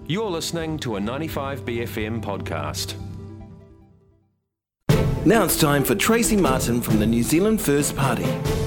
You're listening to a 95BFM podcast. Now it's time for Tracy Martin from the New Zealand First Party.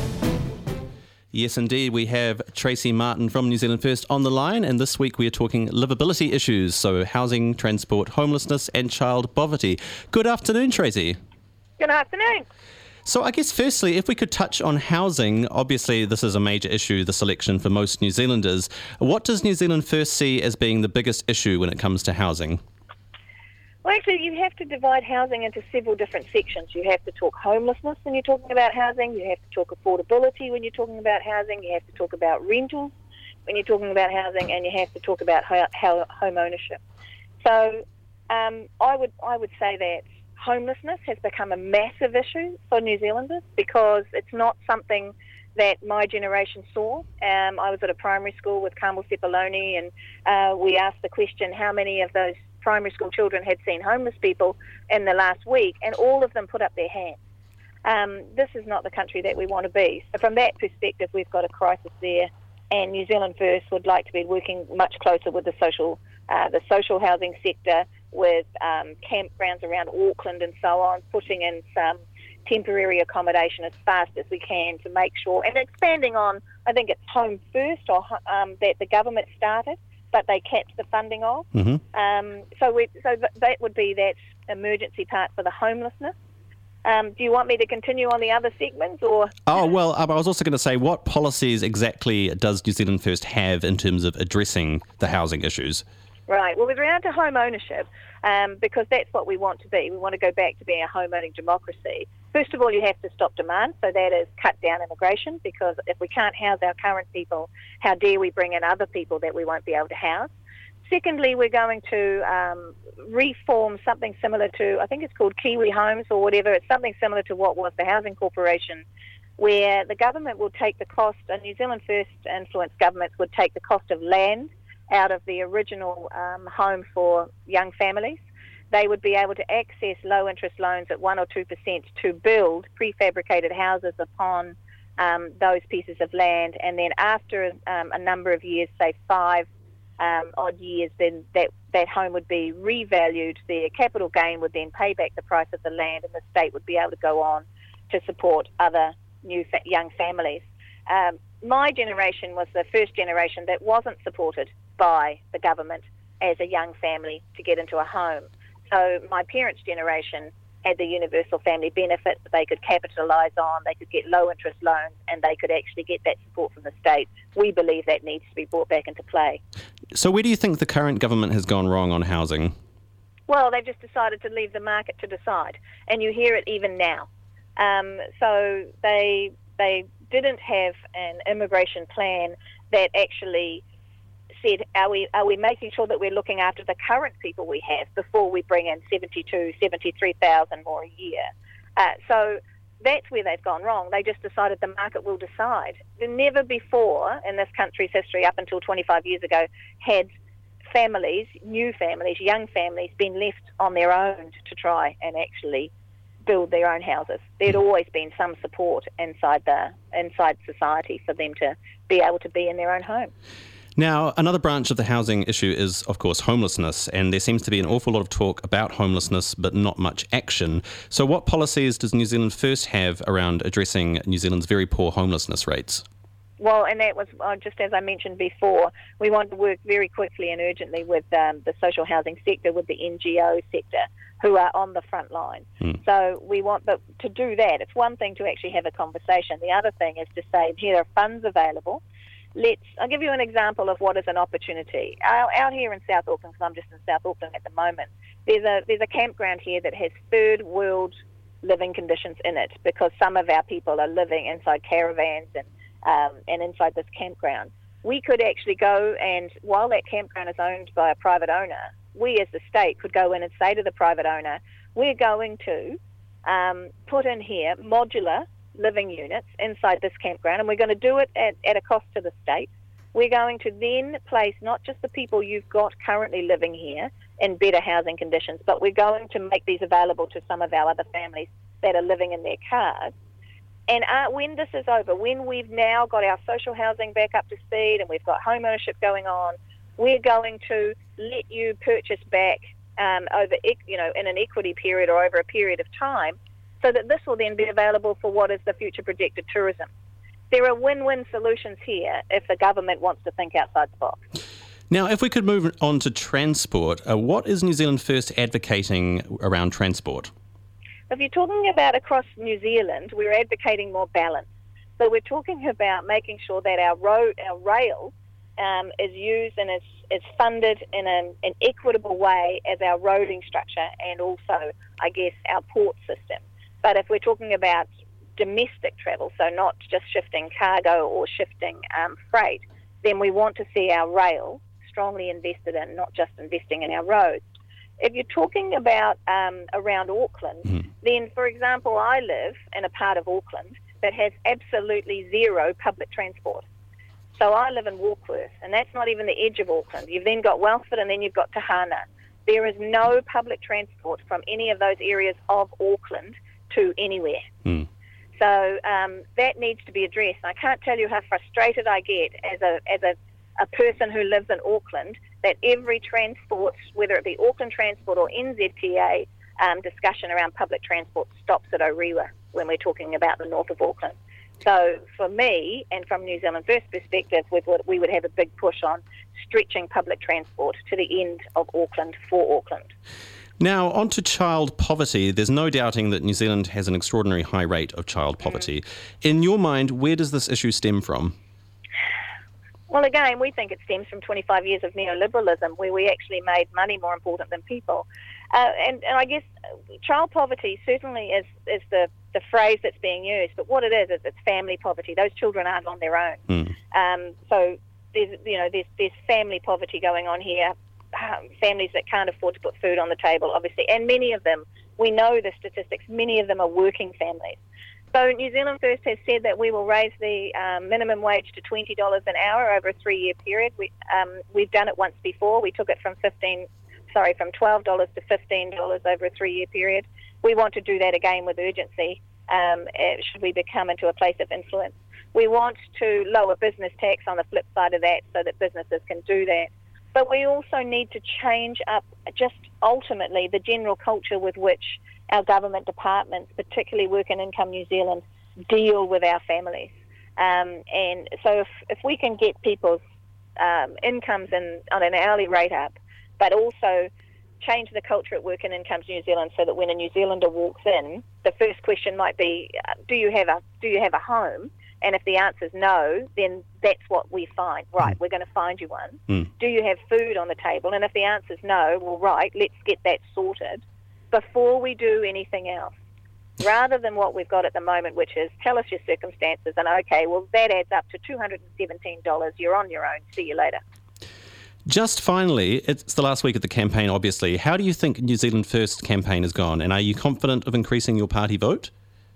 Yes, indeed. We have Tracy Martin from New Zealand First on the line, and this week we are talking livability issues, so housing, transport, homelessness and child poverty. Good afternoon, Tracy. Good afternoon. So I guess firstly, if we could touch on housing, obviously this is a major issue, this election for most New Zealanders. What does New Zealand First see as being the biggest issue when it comes to housing? Well, actually, you have to divide housing into several different sections. You have to talk homelessness when you're talking about housing. You have to talk affordability when you're talking about housing. You have to talk about rentals when you're talking about housing, and you have to talk about home ownership. So I would say that homelessness has become a massive issue for New Zealanders because it's not something that my generation saw. I was at a primary school with Carmel Sepuloni, and we asked the question, how many of those primary school children had seen homeless people in the last week, and all of them put up their hands. This is not the country that we want to be. So from that perspective, we've got a crisis there, and New Zealand First would like to be working much closer with the social housing sector, with campgrounds around Auckland and so on, putting in some temporary accommodation as fast as we can to make sure, and expanding on, I think it's Home First that the government started, but they capped the funding of. Mm-hmm. So that would be that emergency part for the homelessness. Do you want me to continue on the other segments, or? Oh, well, I was also going to say, what policies exactly does New Zealand First have in terms of addressing the housing issues? Right. Well, with regard to home ownership, because that's what we want to be. We want to go back to being a home-owning democracy. First of all, you have to stop demand, so that is cut down immigration, because if we can't house our current people, how dare we bring in other people that we won't be able to house? Secondly, we're going to reform something similar to, I think it's called Kiwi Homes or whatever. It's something similar to what was the Housing Corporation, where the government will take the cost, New Zealand First influenced governments would take the cost of land out of the original home for young families. They would be able to access low-interest loans at 1 or 2% to build prefabricated houses upon those pieces of land, and then after a number of years, say 5 odd years, then that home would be revalued. Their capital gain would then pay back the price of the land, and the state would be able to go on to support other young families. My generation was the first generation that wasn't supported by the government as a young family to get into a home. So my parents' generation had the universal family benefit that they could capitalise on, they could get low interest loans, and they could actually get that support from the state. We believe that needs to be brought back into play. So where do you think the current government has gone wrong on housing? Well, they've just decided to leave the market to decide, and you hear it even now. So they didn't have an immigration plan that actually said, are we making sure that we're looking after the current people we have before we bring in 73,000 more a year? So that's where they've gone wrong. They just decided the market will decide. Never before in this country's history, up until 25 years ago, had families, new families, young families, been left on their own to try and actually build their own houses. There'd always been some support inside society for them to be able to be in their own home. Now, another branch of the housing issue is, of course, homelessness, and there seems to be an awful lot of talk about homelessness, but not much action. So what policies does New Zealand First have around addressing New Zealand's very poor homelessness rates? Well, and that was, just as I mentioned before, we want to work very quickly and urgently with the social housing sector, with the NGO sector, who are on the front line. So we want, but to do that, it's one thing to actually have a conversation. The other thing is to say, here are funds available. I'll give you an example of what is an opportunity. Out here in South Auckland, because I'm just in South Auckland at the moment, there's a campground here that has third world living conditions in it, because some of our people are living inside caravans and inside this campground. We could actually go, and while that campground is owned by a private owner, we as the state could go in and say to the private owner, we're going to put in here modular living units inside this campground, and we're going to do it at a cost to the state. We're going to then place not just the people you've got currently living here in better housing conditions, but we're going to make these available to some of our other families that are living in their cars. And when this is over, when we've now got our social housing back up to speed and we've got home ownership going on, we're going to let you purchase back over, in an equity period or over a period of time, so that this will then be available for what is the future predicted tourism. There are win-win solutions here if the government wants to think outside the box. Now, if we could move on to transport, what is New Zealand First advocating around transport? If you're talking about across New Zealand, we're advocating more balance. So we're talking about making sure that our rail is used and is funded in an equitable way as our roading structure and also, I guess, our port system. But if we're talking about domestic travel, so not just shifting cargo or shifting freight, then we want to see our rail strongly invested in, not just investing in our roads. If you're talking about around Auckland, then, for example, I live in a part of Auckland that has absolutely zero public transport. So I live in Warkworth, and that's not even the edge of Auckland. You've then got Wellsford, and then you've got Tahana. There is no public transport from any of those areas of Auckland to anywhere. So that needs to be addressed. I can't tell you how frustrated I get as a person who lives in Auckland that every transport, whether it be Auckland Transport or NZTA, discussion around public transport stops at Orewa when we're talking about the north of Auckland. So for me, and from New Zealand First perspective, we would have a big push on stretching public transport to the end of Auckland for Auckland. Now, on to child poverty. There's no doubting that New Zealand has an extraordinary high rate of child poverty. In your mind, where does this issue stem from? Well, again, we think it stems from 25 years of neoliberalism, where we actually made money more important than people. And I guess child poverty certainly is the phrase that's being used, but what it is it's family poverty. Those children aren't on their own. So there's family poverty going on here, families that can't afford to put food on the table, obviously, and many of them, we know the statistics, many of them are working families. So New Zealand First has said that we will raise the minimum wage to $20 an hour over a 3-year period. We've done it once before. We took it from $12 to $15 over a 3-year period. We want to do that again with urgency should we become into a place of influence. We want to lower business tax on the flip side of that so that businesses can do that. But we also need to change up just ultimately the general culture with which our government departments, particularly Work and Income New Zealand, deal with our families. And so if we can get people's incomes on an hourly rate up, but also change the culture at Work and Income New Zealand so that when a New Zealander walks in, the first question might be, do you have a home? And if the answer is no, then that's what we find. Right, we're going to find you one. Do you have food on the table? And if the answer is no, well, right, let's get that sorted before we do anything else. Rather than what we've got at the moment, which is tell us your circumstances and okay, well, that adds up to $217. You're on your own. See you later. Just finally, it's the last week of the campaign, obviously. How do you think New Zealand First campaign has gone? And are you confident of increasing your party vote?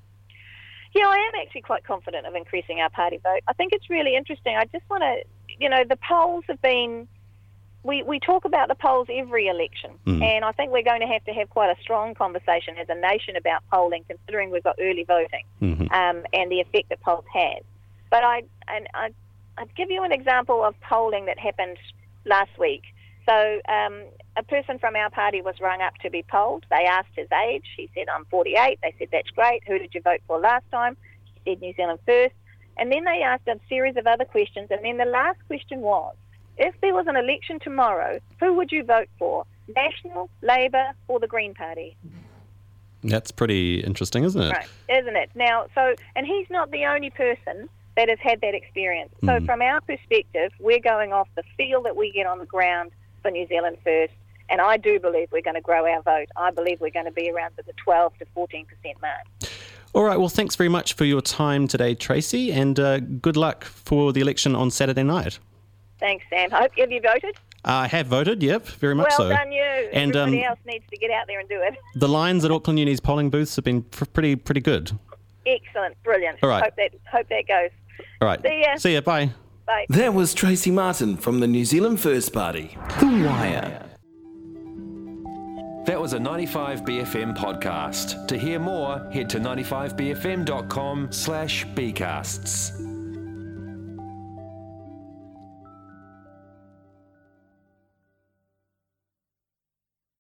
Yeah, I am actually quite confident of increasing our party vote. I think it's really interesting. I just want to, the polls have been, we talk about the polls every election, and I think we're going to have quite a strong conversation as a nation about polling, considering we've got early voting and the effect that polls have. But I'd give you an example of polling that happened last week. So a person from our party was rung up to be polled. They asked his age. He said, I'm 48. They said, that's great. Who did you vote for last time? He said, New Zealand First. And then they asked a series of other questions. And then the last question was, if there was an election tomorrow, who would you vote for? National, Labour, or the Green Party? That's pretty interesting, isn't it? Right, isn't it? Now, and he's not the only person that has had that experience. So from our perspective, we're going off the feel that we get on the ground for New Zealand First, and I do believe we're going to grow our vote. I believe we're going to be around the 12 to 14% mark. All right, well, thanks very much for your time today, Tracy, and good luck for the election on Saturday night. Thanks, Sam. Have you voted? I have voted, yep, very much so. Well done you. And everybody else needs to get out there and do it. The lines at Auckland Uni's polling booths have been pretty good. Excellent, brilliant. All right. Hope that goes. All right. See ya, bye. Bye. That was Tracy Martin from the New Zealand First Party. The Wire. That was a 95BFM podcast. To hear more, head to 95bfm.com/bcasts.